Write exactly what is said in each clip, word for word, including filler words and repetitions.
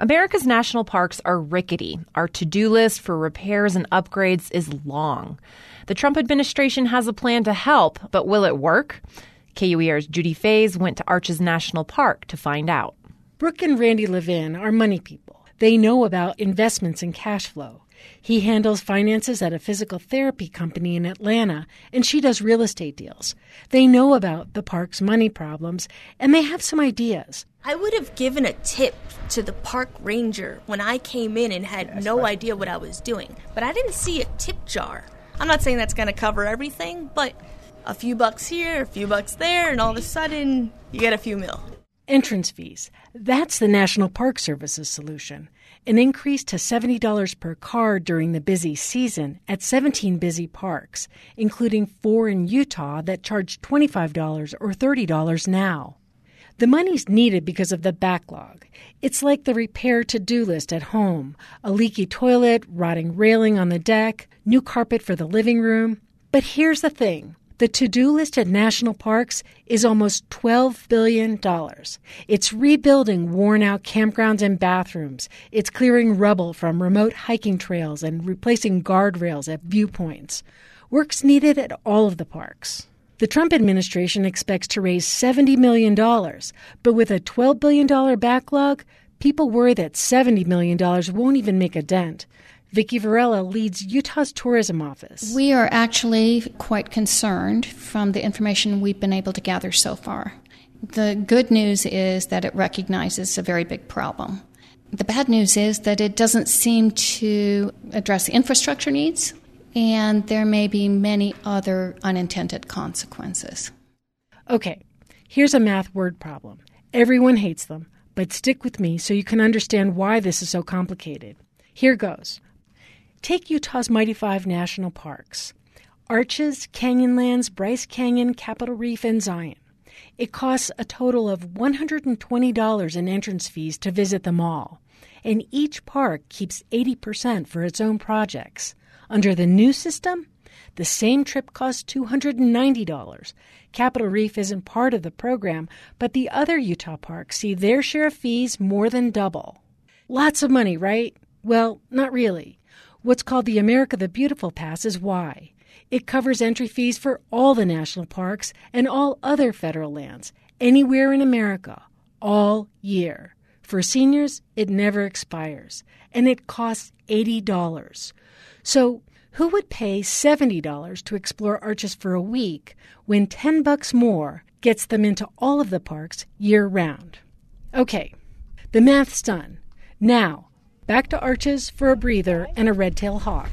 America's national parks are rickety. Our to-do list for repairs and upgrades is long. The Trump administration has a plan to help, but will it work? K U E R's Judy Fays went to Arches National Park to find out. Brooke and Randy Levin are money people. They know about investments and cash flow. He handles finances at a physical therapy company in Atlanta, and she does real estate deals. They know about the park's money problems, and they have some ideas. I would have given a tip to the park ranger when I came in and had that's no right. idea what I was doing. But I didn't see a tip jar. I'm not saying that's going to cover everything, but a few bucks here, a few bucks there, and all of a sudden, you get a few mil. Entrance fees. That's the National Park Service's solution. An increase to seventy dollars per car during the busy season at seventeen busy parks, including four in Utah that charge twenty-five dollars or thirty dollars now. The money's needed because of the backlog. It's like the repair to-do list at home. A leaky toilet, rotting railing on the deck, new carpet for the living room. But here's the thing. The to-do list at national parks is almost twelve billion dollars. It's rebuilding worn-out campgrounds and bathrooms. It's clearing rubble from remote hiking trails and replacing guardrails at viewpoints. Work's needed at all of the parks. The Trump administration expects to raise seventy million dollars, but with a twelve billion dollars backlog, people worry that seventy million dollars won't even make a dent. Vicki Varela leads Utah's tourism office. We are actually quite concerned from the information we've been able to gather so far. The good news is that it recognizes a very big problem. The bad news is that it doesn't seem to address the infrastructure needs, and there may be many other unintended consequences. Okay, here's a math word problem. Everyone hates them, but stick with me so you can understand why this is so complicated. Here goes. Take Utah's Mighty Five national parks: Arches, Canyonlands, Bryce Canyon, Capitol Reef, and Zion. It costs a total of one hundred twenty dollars in entrance fees to visit them all, and each park keeps eighty percent for its own projects. Under the new system, the same trip costs two hundred ninety dollars. Capitol Reef isn't part of the program, but the other Utah parks see their share of fees more than double. Lots of money, right? Well, not really. What's called the America the Beautiful Pass is why. It covers entry fees for all the national parks and all other federal lands, anywhere in America, all year. For seniors, it never expires, and it costs eighty dollars. So who would pay seventy dollars to explore Arches for a week when ten bucks more gets them into all of the parks year-round? Okay, the math's done. Now, back to Arches for a breather and a red-tailed hawk.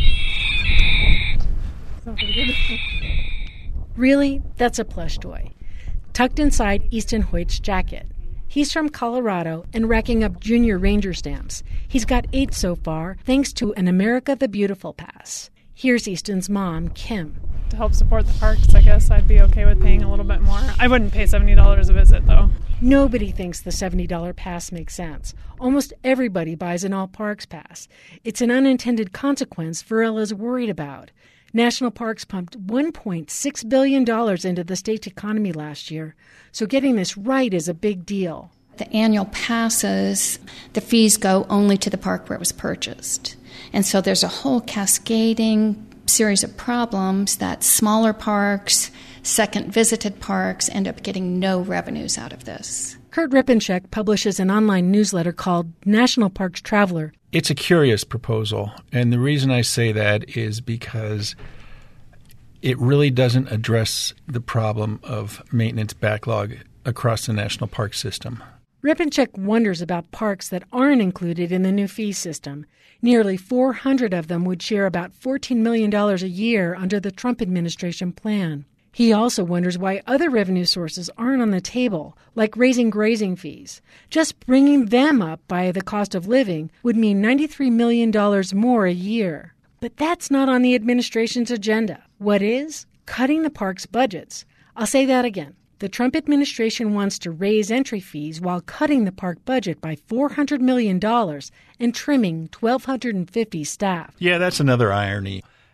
Really? That's a plush toy. Tucked inside Easton Hoyt's jacket. He's from Colorado and racking up junior ranger stamps. He's got eight so far, thanks to an America the Beautiful Pass. Here's Easton's mom, Kim. To help support the parks, I guess I'd be okay with paying a little bit more. I wouldn't pay seventy dollars a visit, though. Nobody thinks the seventy dollars pass makes sense. Almost everybody buys an all-parks pass. It's an unintended consequence Varela's worried about. National parks pumped one point six billion dollars into the state's economy last year, so getting this right is a big deal. The annual passes, the fees go only to the park where it was purchased. And so there's a whole cascading series of problems that smaller parks, second visited parks end up getting no revenues out of this. Kurt Rippenchek publishes an online newsletter called National Parks Traveler. It's a curious proposal, and the reason I say that is because it really doesn't address the problem of maintenance backlog across the national park system. Rippenchek wonders about parks that aren't included in the new fee system. Nearly four hundred of them would share about fourteen million dollars a year under the Trump administration plan. He also wonders why other revenue sources aren't on the table, like raising grazing fees. Just bringing them up by the cost of living would mean ninety-three million dollars more a year. But that's not on the administration's agenda. What is? Cutting the park's budgets. I'll say that again. The Trump administration wants to raise entry fees while cutting the park budget by four hundred million dollars and trimming one thousand two hundred fifty staff. Yeah, that's another irony.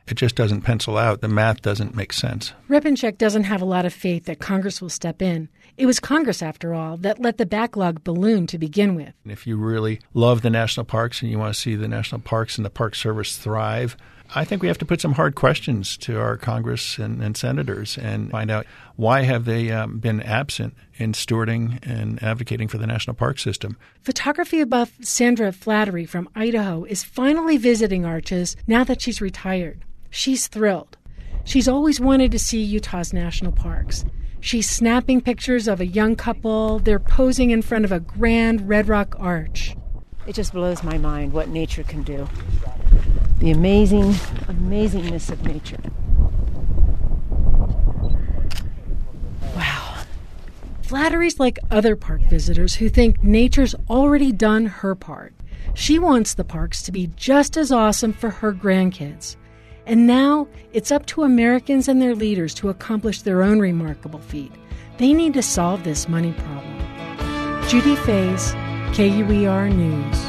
it just doesn't pencil out. The math doesn't make sense. Repenchek doesn't have a lot of faith that Congress will step in. It was Congress, after all, that let the backlog balloon to begin with. If you really love the national parks and you want to see the national parks and the Park Service thrive, I think we have to put some hard questions to our Congress and, and senators and find out why have they um, been absent in stewarding and advocating for the national park system. Photography buff Sandra Flattery from Idaho is finally visiting Arches now that she's retired. She's thrilled. She's always wanted to see Utah's national parks. She's snapping pictures of a young couple. They're posing in front of a grand red rock arch. It just blows my mind what nature can do. The amazing, amazingness of nature. Wow. Flattery's like other park visitors who think nature's already done her part. She wants the parks to be just as awesome for her grandkids. And now it's up to Americans and their leaders to accomplish their own remarkable feat. They need to solve this money problem. Judy Faze, K U E R News.